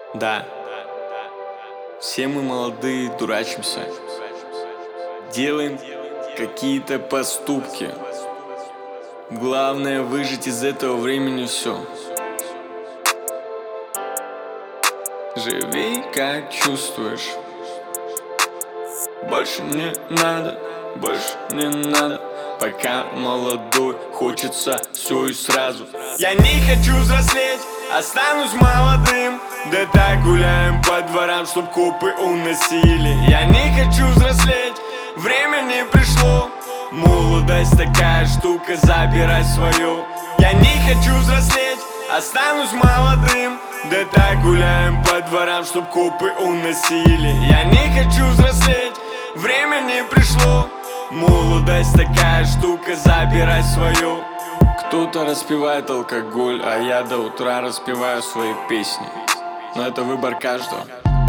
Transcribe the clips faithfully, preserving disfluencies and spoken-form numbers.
Да, все мы молодые дурачимся, делаем какие-то поступки. Главное выжить из этого времени все. Живи как чувствуешь. Больше не надо, больше не надо. Пока молодой, хочется все и сразу. Я не хочу взрослеть, останусь молодым. Да так гуляем по дворам, чтоб копы уносили. Я не хочу взрослеть, время не пришло. Молодость такая штука, забирай свою. Я не хочу взрослеть, останусь молодым. Да так гуляем по дворам, чтоб копы уносили. Я не хочу взрослеть, время не пришло. Молодость такая штука, забирай свою. Кто-то распивает алкоголь, а я до утра распеваю свои песни. Но это выбор каждого.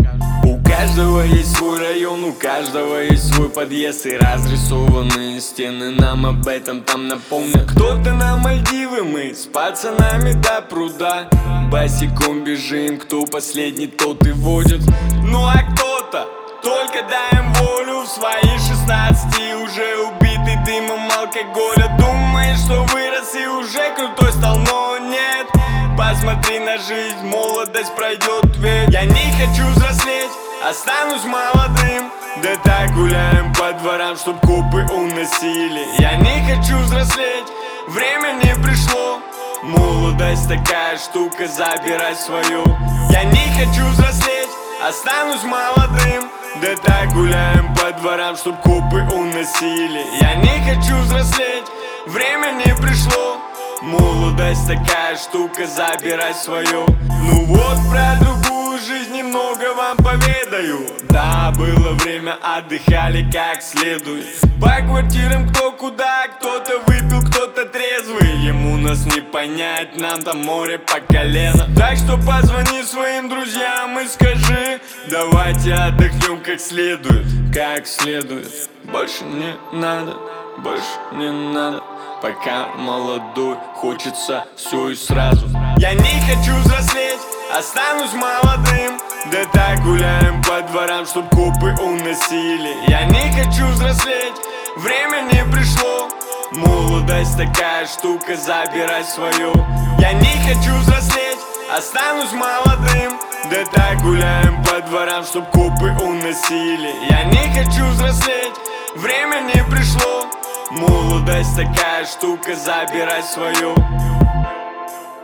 У каждого есть свой район, у каждого есть свой подъезд и разрисованные стены нам об этом там напомнят. Кто-то на Мальдивы, мы с пацанами до пруда босиком бежим, кто последний, тот и водит. Ну а кто-то только даем волю в свои шестнадцати, уже убитый дымом алкоголя. Думаешь, что вырос и уже крутой стал, но нет. Посмотри на жизнь, молодость пройдет ведь. Я не хочу взрослеть, останусь молодым. Да так гуляем по дворам, чтоб копы уносили. Я не хочу взрослеть, время не пришло. Молодость такая штука, забирай свою. Я не хочу взрослеть, останусь молодым. Да так гуляем по дворам, чтоб копы уносили. Я не хочу взрослеть, время не пришло. Молодость такая штука, забирай свою. Ну вот про другую жизнь немного вам поведаю. Да, было время, отдыхали как следует. По квартирам кто куда, кто-то выпил, кто-то трезвый. Ему нас не понять, нам там море по колено. Так что позвони своим друзьям и скажи: давайте отдохнем как следует, как следует. Больше не надо, больше не надо. Пока молодой, хочется все и сразу. Я не хочу взрослеть, останусь молодым. Да так гуляем по дворам, чтоб копы уносили. Я не хочу взрослеть, время не пришло. Молодость такая штука, забирай свою. Я не хочу взрослеть, останусь молодым. Да так гуляем по дворам, чтоб копы уносили. Я не хочу взрослеть, время не пришло. Молодость такая штука, забирай свою.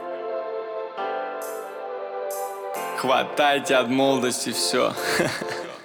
Хватайте от молодости все.